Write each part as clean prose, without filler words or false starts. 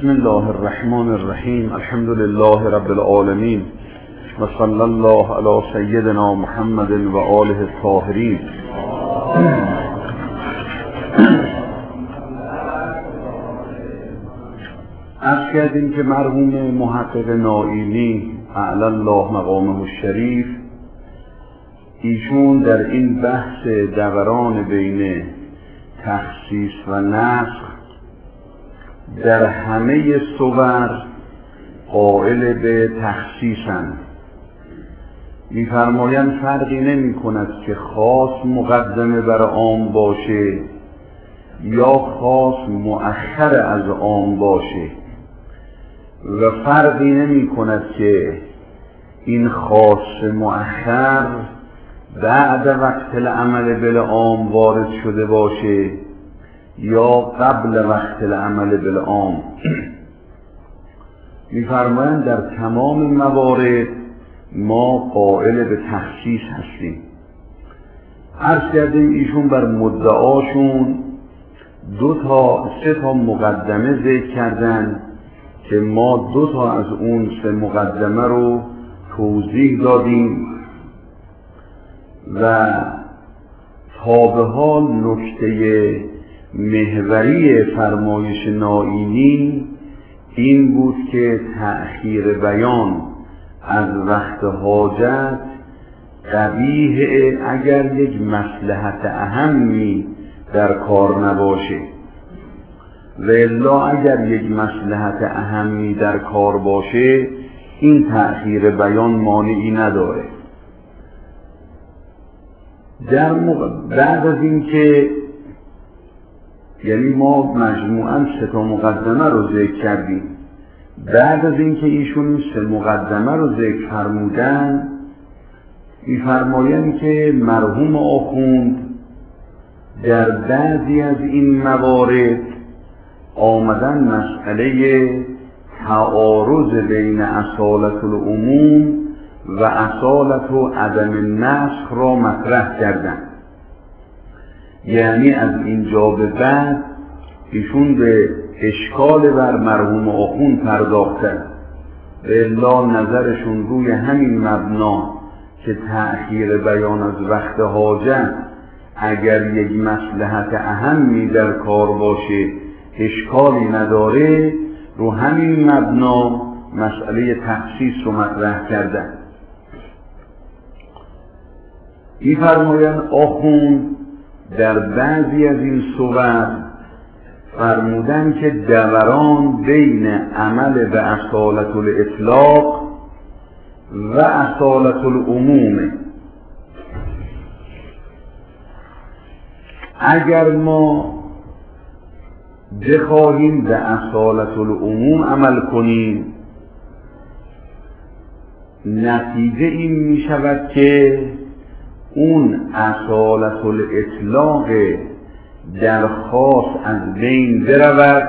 بسم الله الرحمن الرحیم. الحمد لله رب العالمین و صلی الله علی سیدنا محمد و آله الطاهرین. عرض کردیم که مرحوم محقق نائینی اعلی الله مقامه الشریف، ایشون در این بحث دوران بین تخصیص و نسخ در همه صور قائل به تخصیصند. می‌فرمایند فرقی نمی کند که خاص مقدمه بر عام باشه یا خاص مؤخر از عام باشه، و فرقی نمی کند که این خاص مؤخر بعد وقت العمل بالعام وارد شده باشه یا قبل وقت العمل بالعام. می‌فرمایند در تمام موارد ما قائل به تخصیص هستیم. عرض کردیم ایشون بر مدعاشون سه تا مقدمه ذکر کردن که ما 2 تا از اون 3 مقدمه رو توضیح دادیم و تا به حال نکته محوری فرمایش نائینی این بود که تأخیر بیان از وقت حاجت قبیحه اگر یک مصلحت اهمی در کار نباشه، و الا اگر یک مصلحت اهمی در کار باشه این تأخیر بیان مانعی نداره. بعد از این که یعنی ما مجموعاً 3 تا مقدمه رو ذکر کردیم، بعد از این که ایشون 3 مقدمه رو ذکر فرمودن، می‌فرمایند که مرحوم آخوند در بعضی از این موارد آمدن مسئله تعارض بین اصالت العموم و اصالت و عدم النسخ را مطرح کردند. یعنی از اینجا به بعد ایشون به اشکال بر مرحوم آخوند پرداختن، به الا نظرشون روی همین مبنا که تأخیر بیان از وقت حاجت اگر یک مصلحت اهمی در کار باشه اشکالی نداره، رو همین مبنا مسئله تخصیص رو مطرح کردن. می‌فرمایند آخوند در بعضی از این صور فرمودن که دوران بین عمل به اصالت الاطلاق و اصالت العموم. اگر ما بخواهیم به اصالت العموم عمل کنیم، نتیجه این می شود که اون اصالت الاطلاق در خاص از بین برود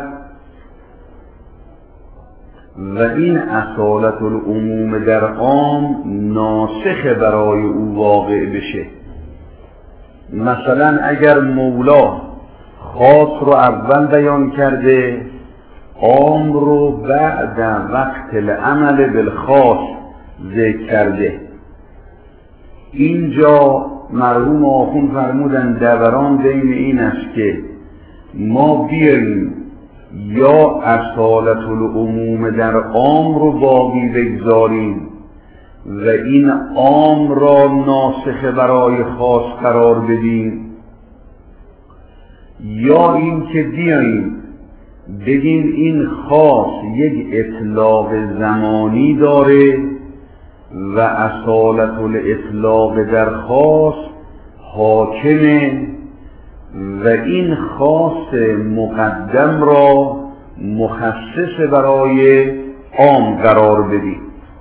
و این اصالت العموم در عام ناسخ برای او واقع بشه. مثلا اگر مولا خاص رو اول بیان کرده، عام رو بعد وقت العمل بالخاص ذکر کرده، اینجا مرحوم آخوند فرمودن دوران بین این است که ما بیاییم یا اصالت العموم در عام رو باقی بگذاریم و این عام را ناسخ برای خاص قرار بدیم، یا این که بیاییم بگیم این خاص یک اطلاق زمانی داره و اصالت الاطلاق در خاص حاکمه و این خاص مقدم را مخصص برای عام قرار بدیم.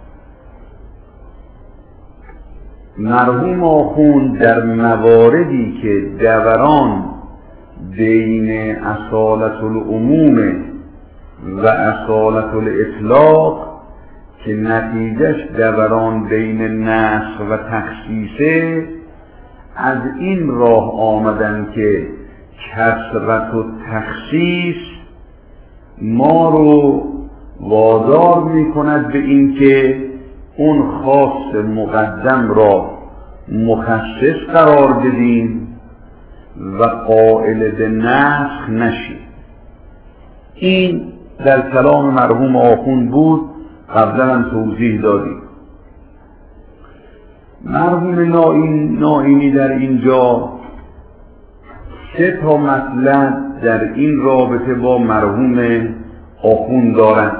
مرحوم آخوند در مواردی که دوران بین اصالت العموم و اصالت الاطلاق که نتیجهش دوران بین نسخ و تخصیصه، از این راه آمدن که کثرت و تخصیص ما رو وادار می کند به این که اون خاص مقدم را مخصص قرار بدیم و قائل به نسخ نشیم. این در کلام مرحوم آخوند بود، قبلا هم توضیح دادیم. مرحوم نائینی در اینجا 3 مطلب در این رابطه با مرحوم آخوند دارند.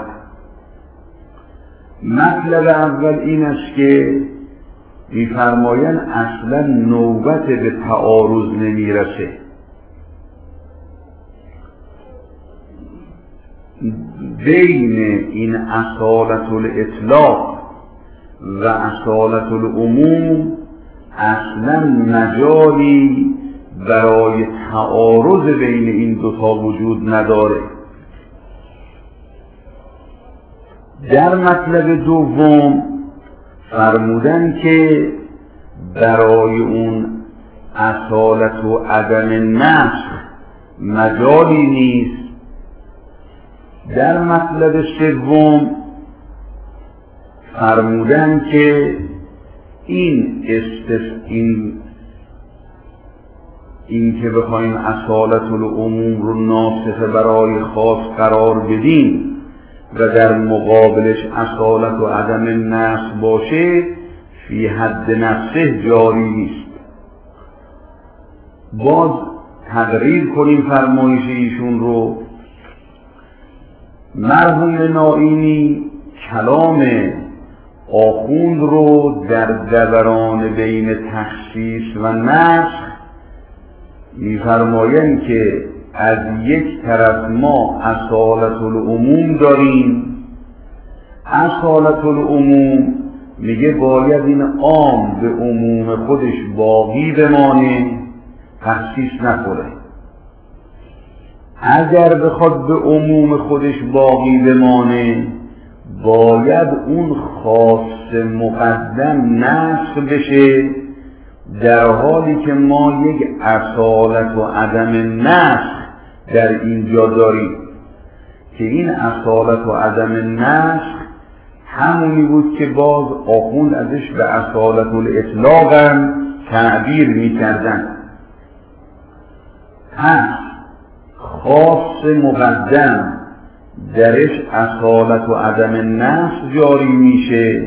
مطلب اول این است که می‌فرمایند اصلا نوبت به تعارض نمیرسه. بین این اصالت الاطلاق و اصالت العموم اصلا مجالی برای تعارض بین این 2 وجود نداره. در مطلب دوم فرمودن که برای اون اصالت و عدم نسخ مجالی نیست. در مطلب سوم فرمودن که این که بخوایم اصالت العموم رو ناسخ برای خاص قرار بدیم و در مقابلش اصالت و عدم نسخ باشه فی حد نفسه جاری نیست. باز تقریر کنیم فرمایش ایشون رو. مرحوم نائینی کلام آخوند رو در دوران بین تخصیص و نسخ می‌فرمایند که از یک طرف ما اصالت العموم داریم. اصالت العموم میگه باید این عام به عموم خودش باقی بمانه، تخصیص نخوره. اگر بخواد به عموم خودش باقی بمانه باید اون خاص مقدم نسخ بشه، در حالی که ما یک اصالت و عدم نسخ در اینجا داریم که این اصالت و عدم نسخ همونی بود که باز آخوند ازش به اصالت الاطلاق هم تعبیر می‌کردن. پس خاص مقدم درش اصالت و عدم نسخ جاری میشه.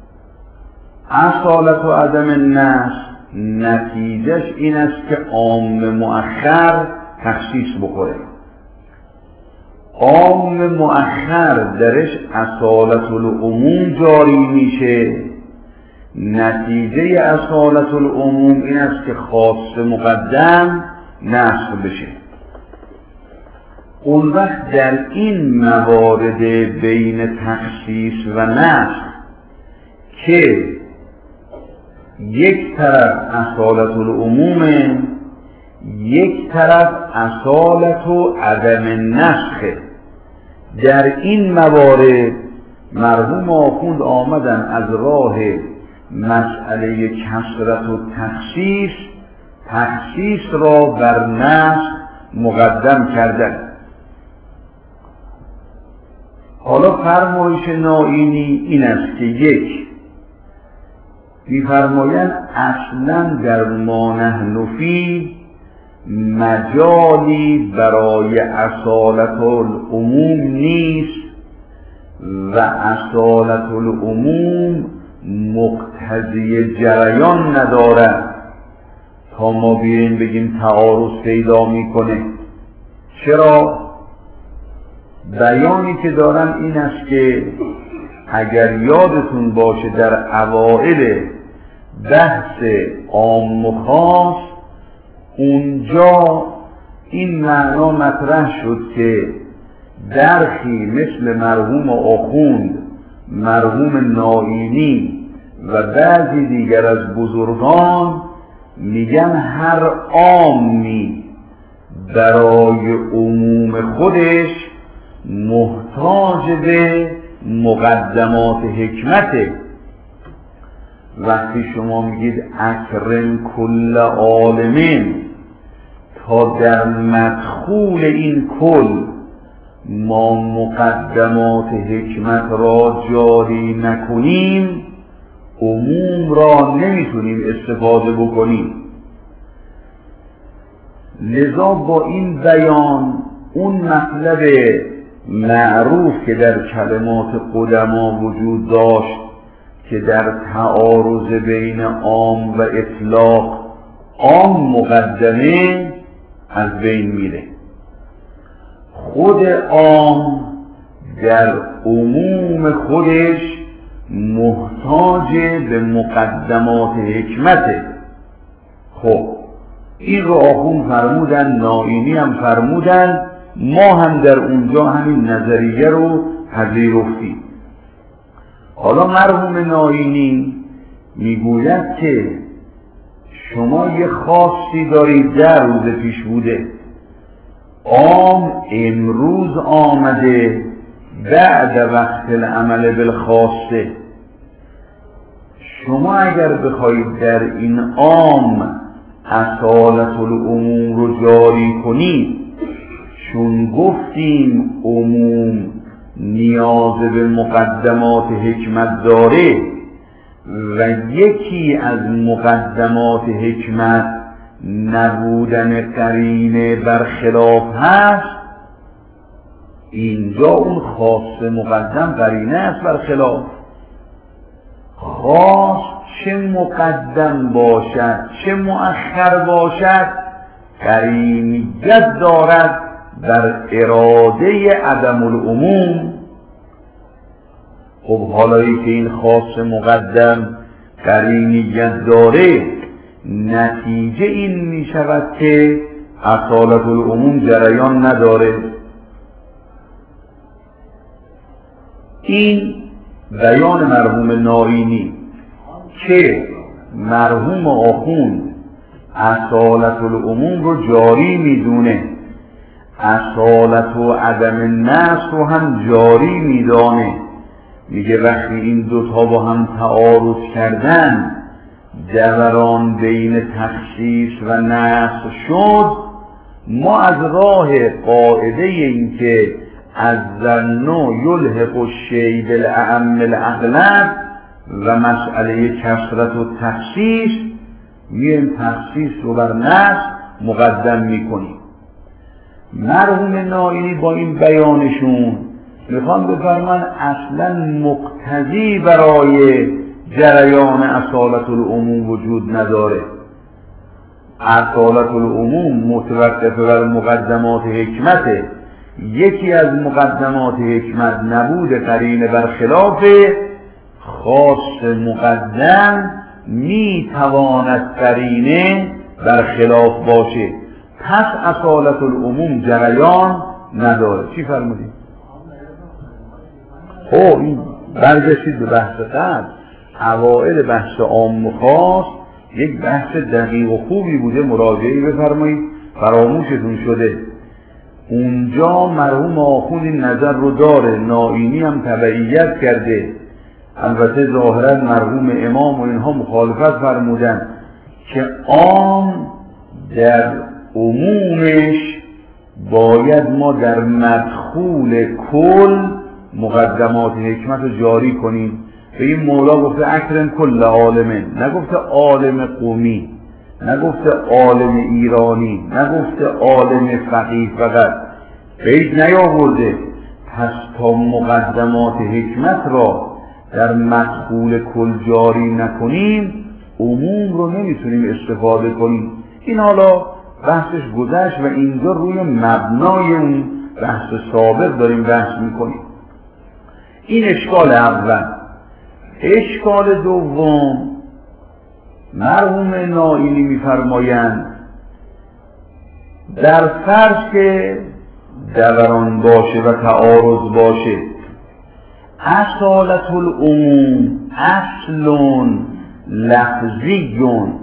اصالت و عدم نسخ نتیجهش این است که عام مؤخر تخصیص بخوره. عام مؤخر درش اصالت العموم جاری میشه. نتیجه اصالت العموم این است که خاص مقدم نسخ بشه. اون وقت در این موارد بین تخصیص و نسخ که یک طرف اصالت العموم، یک طرف اصالت و عدم نسخه، در این موارد مرحوم آخوند آمدن از راه مسئله کثرت و تخصیص را بر نسخ مقدم کردن. حالا فرمایش نائینی این است که یک می‌فرمایند اصلا در ما نحن فیه مجالی برای اصالت العموم نیست و اصالت العموم مقتضی جریان ندارد تا ما بیاییم بگیم تعارض پیدا میکنه. چرا؟ بیانی که دارن این است که اگر یادتون باشه در اوائل بحث عام و خاص اونجا این معنا مطرح شد که درخی مثل مرحوم آخوند، مرحوم نائینی و بعضی دیگر از بزرگان میگن هر عامی برای عموم خودش محتاج به مقدمات حکمته. وقتی شما میگید اکرم کل عالمین، تا در مدخول این کل ما مقدمات حکمت را جاری نکنیم عموم را نمیتونیم استفاده بکنیم. لذا با این بیان اون مطلب معروف که در کلمات قدما وجود داشت که در تعارض بین عام و اطلاق عام مقدمه از بین میره. خود عام در عموم خودش محتاج به مقدمات حکمته. خب این رو آخون فرمودن، نائینی هم فرمودن، ما هم در اونجا همین نظریه رو پذیرفتیم. حالا مرحوم نائینی میگوید که شما یه خاصی دارید در روز پیش بوده، عام امروز آمده بعد وقت العمل بالخاصه. شما اگر بخواید در این عام اصالت العموم رو جاری کنید، چون گفتیم عموم نیاز به مقدمات حکمت داره و یکی از مقدمات حکمت نبودن قرینه برخلاف هست، اینجا اون خاص مقدم قرینه است برخلاف. خاص چه مقدم باشد چه مؤخر باشد قرینیت دارد در اراده عدم العموم. خب حالایی که این خاص مقدم قرینیت داره، نتیجه این می شود که اصالت العموم جریان نداره. این بیان مرحوم نائینی که مرحوم آخوند اصالت العموم رو جاری میدونه، اصالت و عدم نقص رو هم جاری میدانه. میگه وقتی این دوتا با هم تعارض کردن، دوران بین تخصیص و نقص شد، ما از راه قاعده این که از ظن یلحق الشیء بالاعم الاغلب و مسئله کثرت و تخصیص، میایم تخصیص رو بر نقص مقدم میکنیم. مرحوم نائینی با این بیانشون میخوان بفرمان اصلا مقتضی برای جریان اصالت العموم وجود نداره. اصالت العموم متوقف بر مقدمات حکمته. یکی از مقدمات حکمت نبود قرینه برخلاف خاص مقدم میتواند قرینه برخلاف باشه، پس اصالت العموم جریان نداره. چی فرمودید؟ خب این برگشتید به بحث قبل. اوائل بحث عام و خاص یک بحث دقیق و خوبی بوده، مراجعه بفرمایید، فراموشتون شده. اونجا مرحوم آخوند این نظر رو داره، نائینی هم تبعیت کرده. البته ظاهرا مرحوم امام و اینها مخالفت فرمودن که عام در عمومش باید ما در مدخول کل مقدمات حکمت رو جاری کنیم. به این مولا گفته اکرم کل عالمه، نگفته عالم قومی، نگفته عالم ایرانی، نگفته عالم فقیه، فقط قید نیاورده. پس تا مقدمات حکمت را در مدخول کل جاری نکنیم عموم رو نمیتونیم استفاده کنیم. این حالا بحثش گذشت و اینجا روی مبنای اون بحث سابق داریم بحث میکنیم. این اشکال اول. اشکال دوم، مرحوم نائینی میفرمایند در فرض که دوران باشه و تعارض باشه، اصالت العموم اصل لفظی،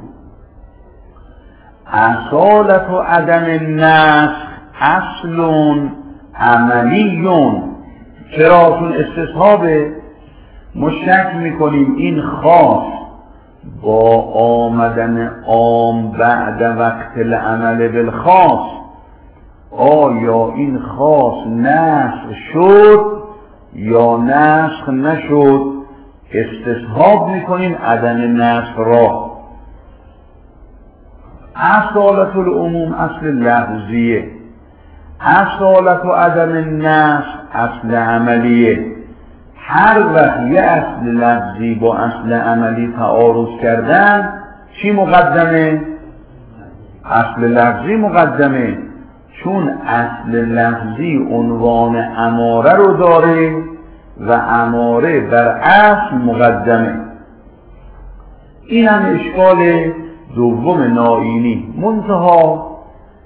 اصالت و عدم نسخ اصل عملی. چرا؟ چون استصحابه. ما شک میکنیم این خاص با آمدن عام بعد وقت العمل بالخاص، آیا این خاص نسخ شد یا نسخ نشد؟ استصحاب میکنیم عدم نسخ را. اصالت العموم اصل لفظیه، اصالت و عدم نسخ اصل عملیه. هر وقت یه اصل لفظی با اصل عملی تعارض کردن چی مقدمه؟ اصل لفظی مقدمه، چون اصل لفظی عنوان اماره رو داره و اماره بر اصل مقدمه. این هم اشکال دوم نائینی. منتها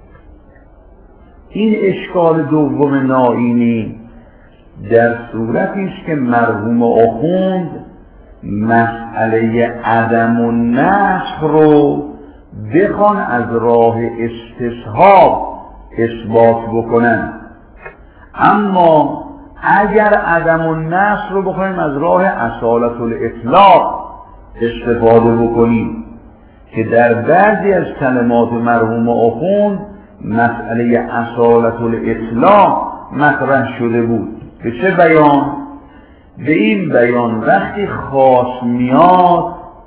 این اشکال دوم نائینی در صورتی است که مرحوم آخوند مسئله عدم و نسخ رو بخوان از راه استصحاب اثبات بکنن. اما اگر عدم و نسخ رو بخوایم از راه اصالت الاطلاق استفاده بکنیم که در بعضی از کلمات مرحوم آخوند مسئله اصالت الاطلاق مطرح شده بود. به چه بیان؟ به این بیان وقتی خاص میاد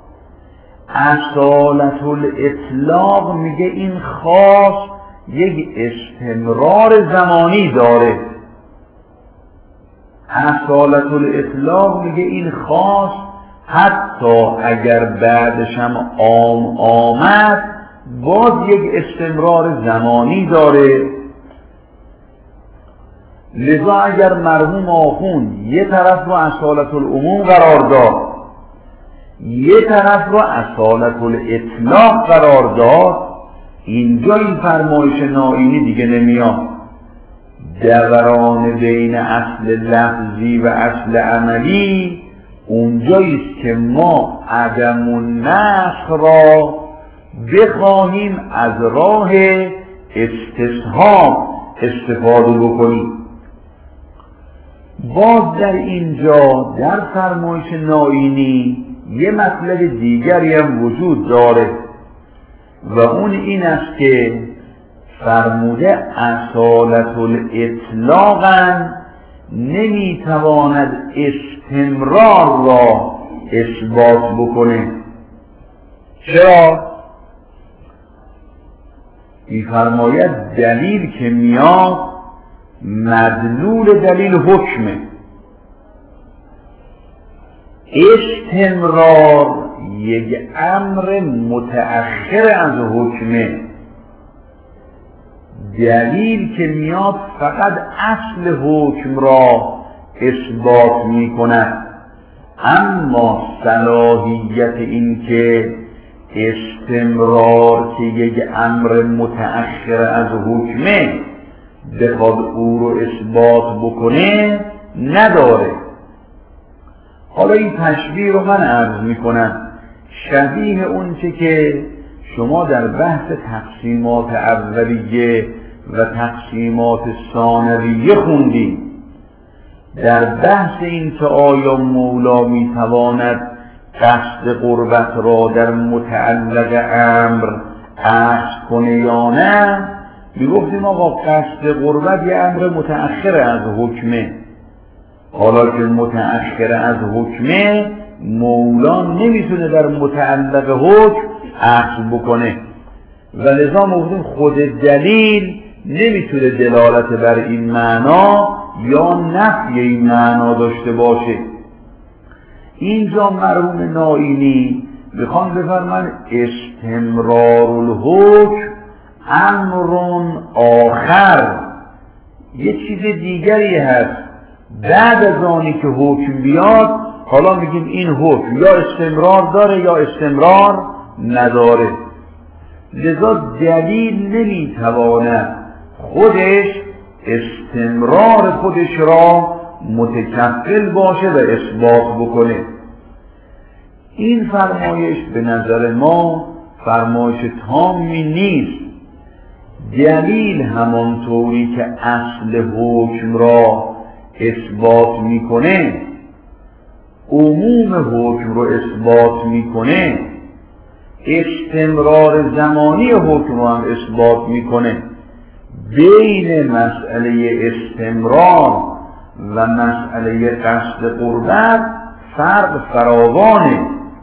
اصالت الاطلاق میگه این خاص یک استمرار زمانی داره. اصالت الاطلاق میگه این خاص حتی اگر بعدش هم عام آمد باز یک استمرار زمانی داره. لذا اگر مرحوم آخوند یه طرف رو اصالت العموم قرار داد، یه طرف رو اصالت الاطلاق قرار داد، اینجا این فرمایش نائینی دیگه نمیاد. دوران بین اصل لفظی و اصل عملی اونجاییست که ما عدم و نسخ را بخواهیم از راه استصحاب استفاده بکنیم. باز در اینجا در فرمایش نائینی یه مطلب دیگری هم وجود داره و اون این است که فرموده اصالت الاطلاقاً نمیتواند استمرار را اثبات بکنه. چرا؟ می‌فرماید دلیل که میاد مدلول دلیل حکمه. استمرار یک امر متأخر از حکمه. دلیل که میاد فقط اصل حکم را اثبات می کند، اما صلاحیت این که استمرار که یک امر متأخر از حکمه بخواد او رو اثبات بکنه نداره. حالا این تشبیه رو من عرض می کنم شبیه اون چه که شما در بحث تقسیمات اولیه و تقسیمات ثانویه خوندید. در بحث این که آیا مولا میتواند قصد قربت را در متعلق امر عکس کنه یا نه، میگفتیم آقا قصد قربت یه امر متأخر از حکمه. حالا که متأخر از حکمه مولا نمیتونه در متعلق حکم عکس بکنه و لذا میگفتیم خود دلیل نمیتونه دلالت بر این معنا یا نفی این معنا داشته باشه. اینجا مرحوم نائینی بخوان بفرمان استمرار الحکم امرون آخر، یه چیز دیگری هست بعد از آنی که حکم بیاد. حالا میگیم این حکم یا استمرار داره یا استمرار نداره. لذا دلیل نمیتواند خودش استمرار خودش را متکفل باشه و اثبات بکنه. این فرمایش به نظر ما فرمایش تامی نیست. دلیل همانطوری که اصل حکم را اثبات میکنه، عموم حکم رو اثبات میکنه، استمرار زمانی حکم رو هم اثبات میکنه. بین مسئله استمرار و مسئله قصد قربت فرق فراوانه.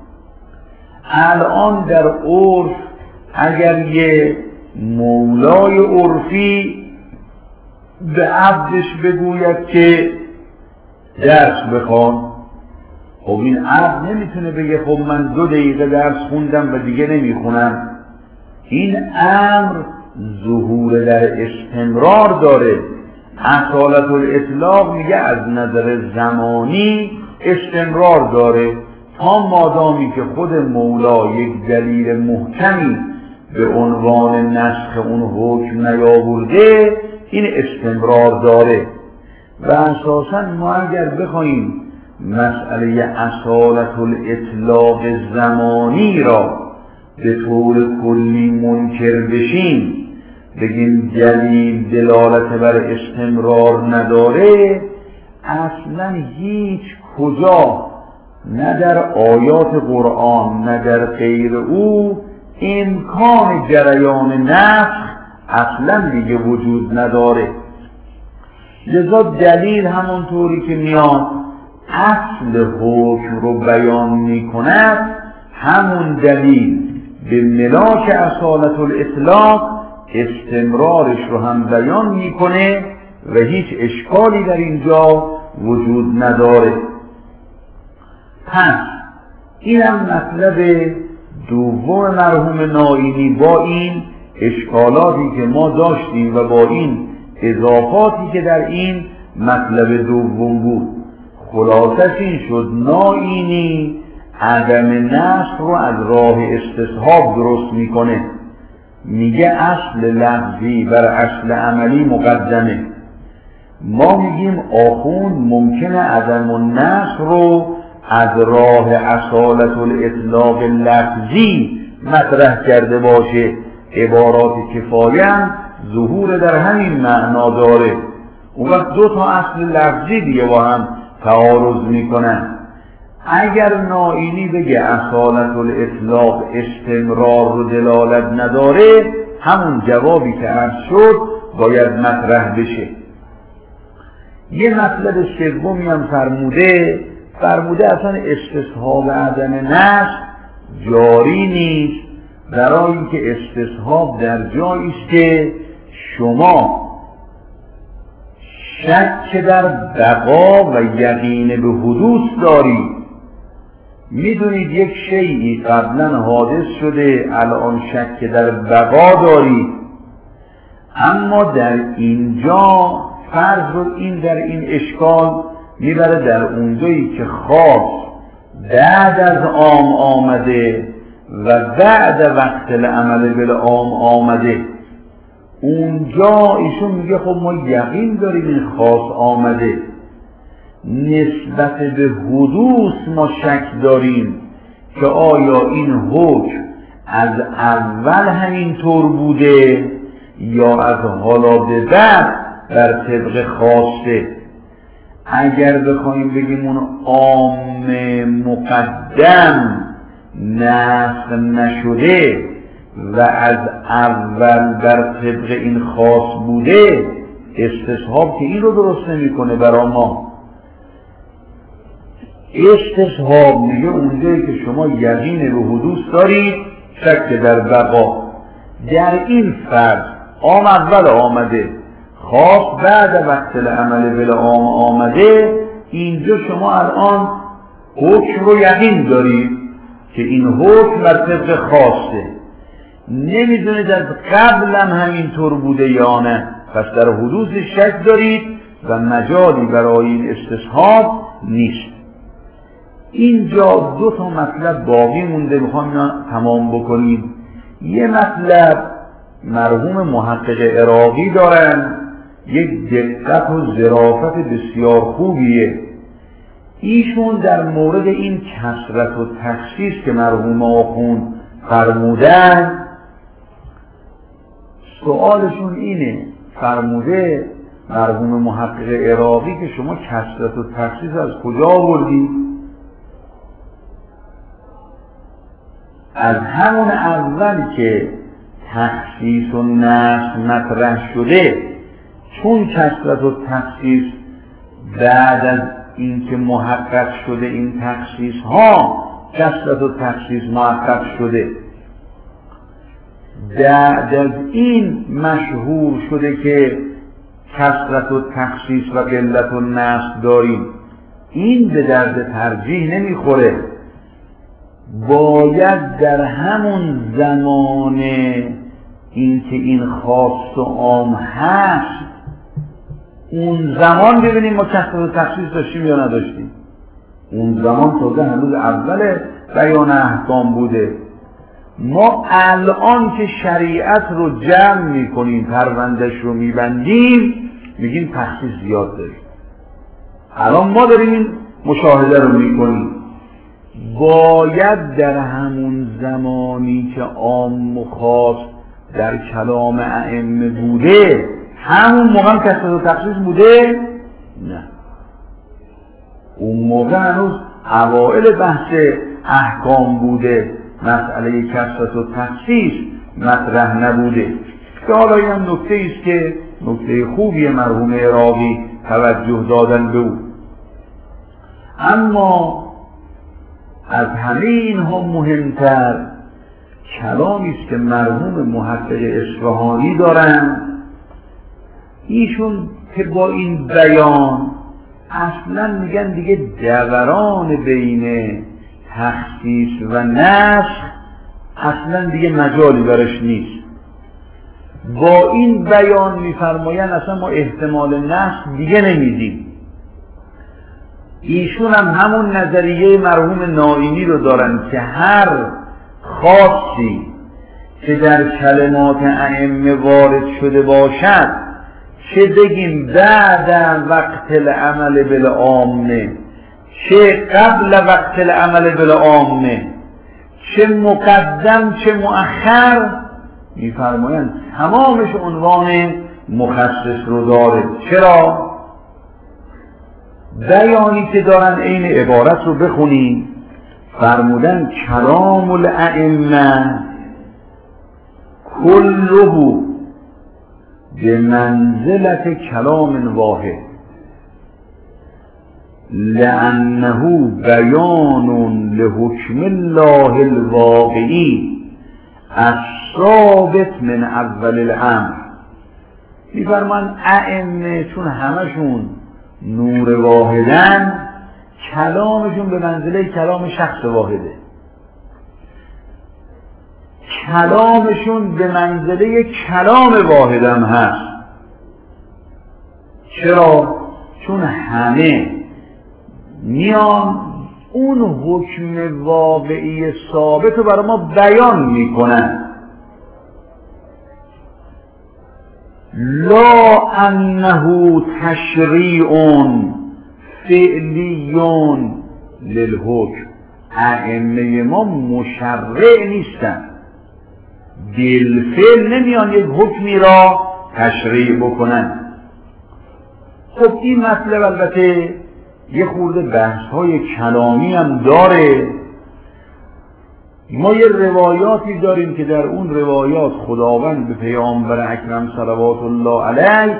الان در عرف اگر یه مولای عرفی به عبدش بگوید که درس بخوان، خب این عبد نمیتونه بگه خب من 2 دقیقه درس خوندم و دیگه نمیخونم. این امر ظهور در استمرار داره. اصالت الاطلاق میگه از نظر زمانی استمرار داره تا مادامی که خود مولا یک دلیل محکمی به عنوان نسخ اون حکم نیاورده، این استمرار داره. و اساسا ما اگر بخوایم مسئله اصالت الاطلاق زمانی را به طور کلی منکر بشیم، بگیم دلیل دلالت بر استمرار نداره، اصلا هیچ کجا نه در آیات قرآن نه در غیر او امکان جریان نسخ اصلا دیگه وجود نداره. لذا دلیل همونطوری که میاد اصل حکم رو بیان میکند، همون دلیل به ملاک اصالت الاطلاق استمرارش رو هم بیان میکنه و هیچ اشکالی در اینجا وجود نداره. پس اینم مطلب دوم مرحوم نائینی با این اشکالاتی که ما داشتیم و با این اضافاتی که در این مطلب دوم بود. خلاصش این شد نائینی عدم نسخ رو از راه استصحاب درست میکنه. میگه اصل لفظی بر اصل عملی مقدمه. ما میگیم آخوند ممکنه عدم النسخ رو از راه اصالت الاطلاق لفظی مطرح کرده باشه. عبارات کفایه ظهور در همین معنا داره. اون وقت 2 تا اصل لفظی دیگه با هم تعارض میکنن. اگر نائینی بگه اصالت الاطلاق استمرار رو دلالت نداره، همون جوابی که عرض شد باید مطرح بشه. یه مطلب سومی هم فرموده اصلا استصحاب عدم نسخ جاری نیست، برای اینکه استصحاب در جایی است که شما شک در بقا و یقین به حدوث دارید. میدونید یک شیئی قبلا حادث شده، الان شک در بقا دارید، اما در اینجا فرض رو این در این اشکال میبره در اونجایی که خاص بعد از عام آمده و بعد وقت العمل بالعام آمده. اونجا ایشون میگه خب ما یقین داریم این خاص آمده، نسبت به حدوث ما شک داریم که آیا این حکم از اول همینطور بوده یا از حالا به بعد بر طبق خاصه. اگر بخوایم بگیم اون عام مقدم نسخ نشده و از اول بر طبق این خاص بوده، استصحاب که این رو درست نمی‌کنه برای ما. استصحاب میگه اونجایی که شما یقین به حدوث دارید، شک در بقا. در این فرض عام اول آمده، خاص بعد وقت العمل بالعام آمده، اینجا شما الان حکم رو یقین دارید که این حکم بر طبق خاصه، نمیدونید از قبل هم همینطور بوده یا نه، پس در حدوث شک دارید و مجالی برای این استصحاب نیست. اینجا 2 تا مطلب باقی مونده، میخوام تمام بکنید. یه مطلب مرحوم محقق عراقی دارن، یک دقت و ظرافت بسیار خوبیه. ایشون در مورد این کثرت و تخصیص که مرحوم آخوند فرمودن، سوالشون اینه، فرموده مرحوم محقق عراقی که شما کثرت و تخصیص از کجا آوردی؟ از همون اول که تخصیص و نسخ مطرح شده، چون کثرت و تخصیص بعد از اینکه محقق شده این تخصیص ها، کثرت و تخصیص محقق شده، بعد از این مشهور شده که کثرت و تخصیص و قلت و نسخ داریم، این به درد ترجیح نمیخوره. باید در همون زمان اینکه این خاص و عام هست، اون زمان ببینیم ما کثرت و تخصیص داشتیم یا نداشتیم. اون زمان تازه هنوز اول بیان احکام بوده. ما الان که شریعت رو جمع میکنیم، پروندهش رو میبندیم، میگیم تخصیص زیاد داریم. الان ما داریم این مشاهده رو میکنیم. باید در همون زمانی که عام و خاص در کلام ائمه بوده، همون موقع کثرت و تخصیص بوده؟ نه، اون موقع هنوز اوائل بحث احکام بوده، مسئله کثرت و تخصیص مطرح نبوده. که حالا این هم نکته است که نکته خوبی مرحوم عراقی توجه دادن به او. اما از همه اینها مهمتر کلامی است که مرحوم محقق اصفهانی دارن. ایشون که با این بیان اصلا میگن دیگه دوران بین تخصیص و نسخ اصلا دیگه مجالی برش نیست. با این بیان میفرماین اصلا ما احتمال نسخ دیگه نمیدیم. ایشون هم همون نظریه مرحوم نائینی رو دارن که هر خاصی که در کلمات ائمه وارد شده باشد، چه بگیم بعد وقت العمل بالعامه، چه قبل وقت العمل بالعامه، چه مقدم چه مؤخر، میفرمایند تمامش عنوان مخصص رو داره. چرا؟ بیانی که دارن این عبارت رو بخونیم، فرمودن کلام الائمه کله به منزلت کلام واحد لانه بیان لحکم الله الواقعی الثابت من اول الامر. میفرمان ائمه چون همشون نور واحدن، کلامشون به منزله کلام شخص واحده، کلامشون به منزله کلام واحدم هست. چرا؟ چون همه میان اون حکم واقعی ثابت رو برای ما بیان میکنن، لا انه تشریع فعلی للحکم. ائمه ما مشرع نیستن، بالفعل نمیان یک حکمی را تشریع بکنن. خب این مطلب البته یه خورده بحث های کلامی هم داره. ما یه روایاتی داریم که در اون روایات خداوند به پیامبر اکرم صلوات الله علیه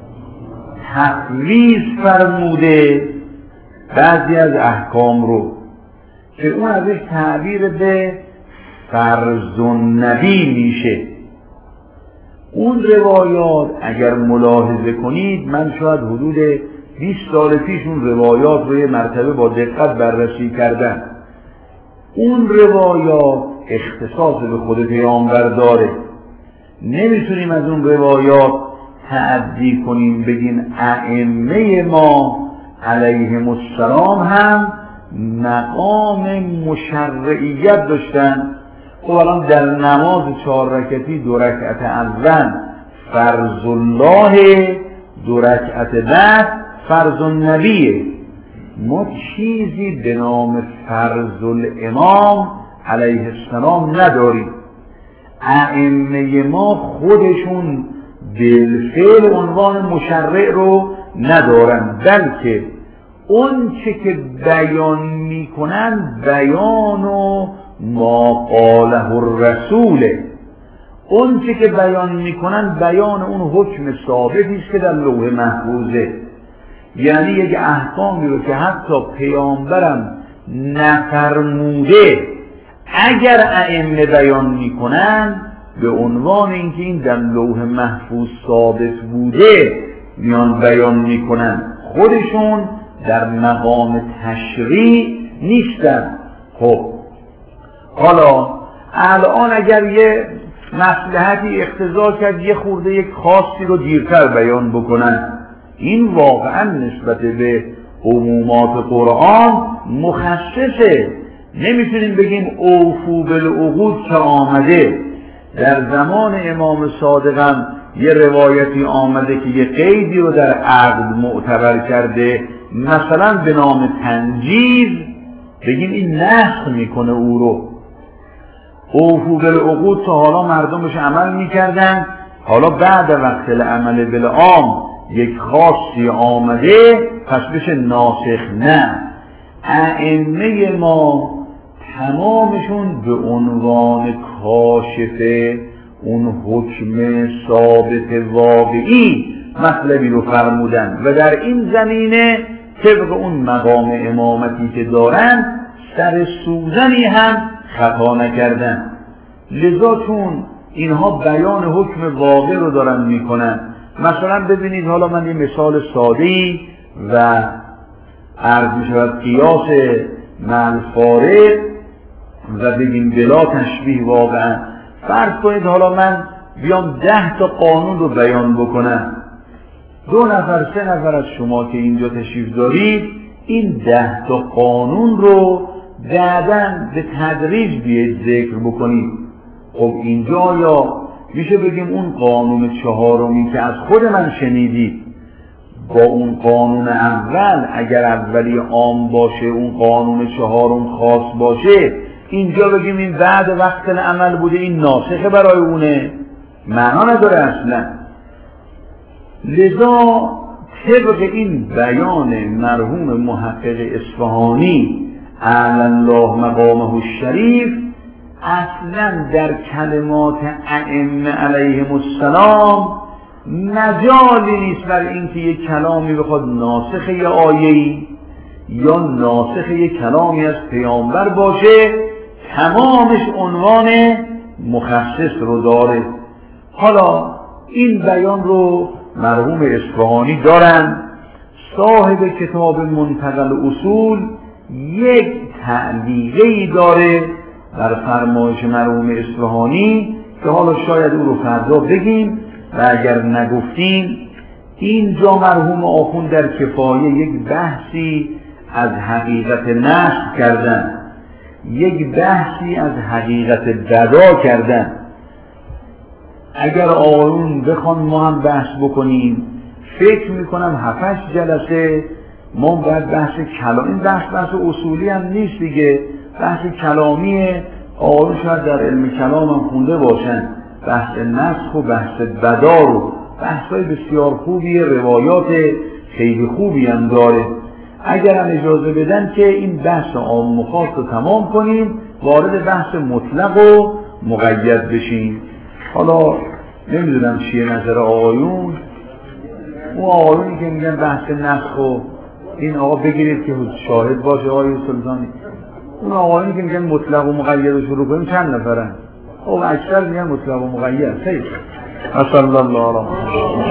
تفویض فرموده بعضی از احکام رو، که اون ازش تعبیر به فرض النبی میشه. اون روایات اگر ملاحظه کنید، من شاید حدود 20 سال پیش اون روایات رو یه مرتبه با دقت بررسی کردم. اون روایات اختصاص به خود پیامبر داره، نمیتونیم از اون روایات تعدی کنیم بگیم ائمه ما علیهم السلام هم مقام مشرعیت داشتن. خب الان در نماز 4 رکعتی 2 رکعت اول فرض الله، 2 رکعت بعد فرض النبیه. ما چیزی به نام فرض الامام علیه السلام نداریم. ائمه ما خودشون بالفعل عنوان مشرع رو ندارن، بلکه اون چه که بیان میکنن بیان و ما قاله الرسول، اون چه که بیان میکنن بیان اون حکم ثابتی است که در لوح محفوظه. یعنی یک احکامی رو که حتی پیامبرم نفرموده اگر ائمه بیان میکنن به عنوان اینکه این در لوح محفوظ ثابت بوده میان بیان میکنن، خودشون در مقام تشریع نیستن. خب حالا الان اگر یه مصلحتی اقتضا کرد یه خورده یک خاصی رو دیرتر بیان بکنن، این واقعا نسبت به عمومات قرآن مخصصه. نمیتونیم بگیم اوفو بالعقود که آمده. در زمان امام صادقم یه روایتی آمده که یه قیدی رو در عقد معتبر کرده، مثلا به نام تنجیز، بگیم این نسخ میکنه او رو. اوفو بالعقود تا حالا مردمش عمل میکردن، حالا بعد وقت العمل بالعام یک خاصی آمده پس بشه ناسخ. نه، ائمه ما تمامشون به عنوان کاشف اون حکم ثابت واقعی مطلبی رو فرمودن و در این زمینه طبق اون مقام امامتی که دارن سر سوزنی هم خطا نکردن. لذا چون اینها بیان حکم واقع رو دارن میکنن، مثلا ببینید حالا من یه مثال ساده‌ای و عرض می‌شود قیاس مع الفارق و بگیم بلا تشبیه. واقعا فرض کنید حالا من بیام 10 تا قانون رو بیان بکنم، 2 نفر 3 نفر از شما که اینجا تشریف دارید این 10 تا قانون رو بعداً به تدریج بیاید ذکر بکنید. خب اینجا یا میشه بگیم اون قانون 4می که از خود من شنیدید با اون قانون اول اگر اولی عام باشه اون قانون 4 خاص باشه، اینجا بگیم این بعد وقت العمل بوده این ناسخه برای اونه؟ معنا نداره اصلا. لذا طبق این بیان مرحوم محقق اصفهانی اعلی الله مقامه الشریف، اصلا در کلمات ائمه علیهم السلام مجالی نیست بر اینکه یک کلامی بخواد ناسخ یه آیه‌ای یا ناسخ یک کلامی از پیامبر باشه، تمامش عنوان مخصص رو داره. حالا این بیان رو مرحوم اصفهانی دارن. صاحب کتاب منتقل اصول یک تعلیقی داره در فرمایش مرحوم اصفهانی که حالا شاید او رو فردا بگیم و اگر نگفتیم، اینجا مرحوم آخوند در کفایه یک بحثی از حقیقت نسخ کردن، یک بحثی از حقیقت بدا کردن. اگر آقایون بخوان ما هم بحث بکنیم، فکر میکنم 7-8 جلسه ما باید بحث کلام، این بحث اصولی هم نیست دیگه، بحث کلامیه. آقایون شاید در علم کلام هم خونده باشن، بحث نسخ و بحث بدا رو، بحثای بسیار خوبی، روایات خیلی خوبی هم داره. اگر هم اجازه بدن که این بحث عام و خاص رو تمام کنیم، وارد بحث مطلق و مقید بشیم. حالا نمیدونم چیه نظر آقایون. اون آقایونی که میگن بحث نسخ و این آقا بگیرید که شاهد باشه آقای سلطانی، اون آقایونی که میگن مطلق و مقید رو شروع کنیم چند نفرن؟ خب اکثر میگن مطلق و مقید. خیلی صلی الله علیه